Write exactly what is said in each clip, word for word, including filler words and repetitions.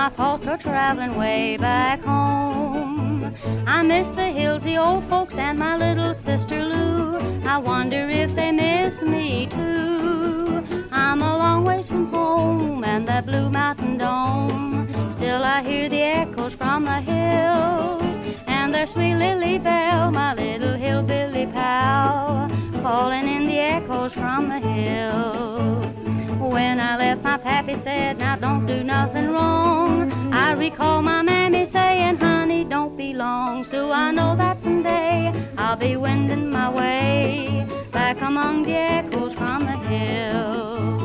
my faults are traveling way back home. I miss the hills, the old folks, and my little sister Lou. I wonder if they miss me too. I'm a long ways from home and that blue mountain dome. Still I hear the echoes from the hills and their sweet Lily Bell, my little hillbilly pal, calling in the echoes from the hills. When I left, my pappy said, now don't do nothing wrong. I recall my mammy saying, honey, don't be long. So I know that someday I'll be wending my way back among the echoes from the hills.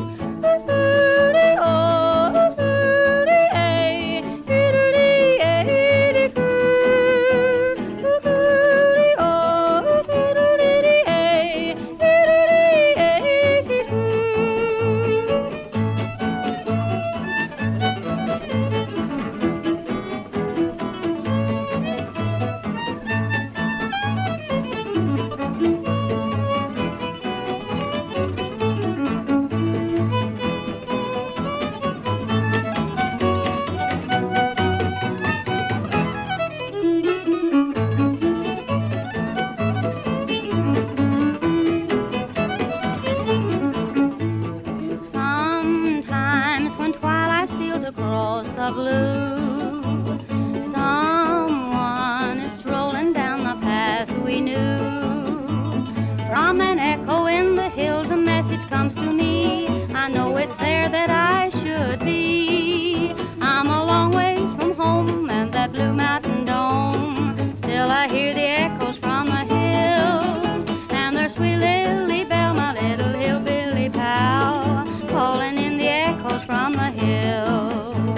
Across the blue, someone is strolling down the path we knew. From an echo in the hills a message comes to me. I know it's there that I should be. I'm a long ways from home and that blue mountain dome. Still I hear the echoes from the hills and their sweet Lily Bell, my little hillbilly pal, calling in the echoes from the hills.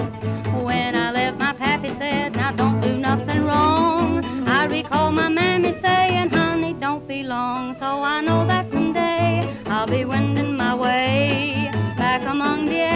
Said, now don't do nothing wrong. I recall my mammy saying, honey, don't be long. So I know that someday I'll be wending my way back among the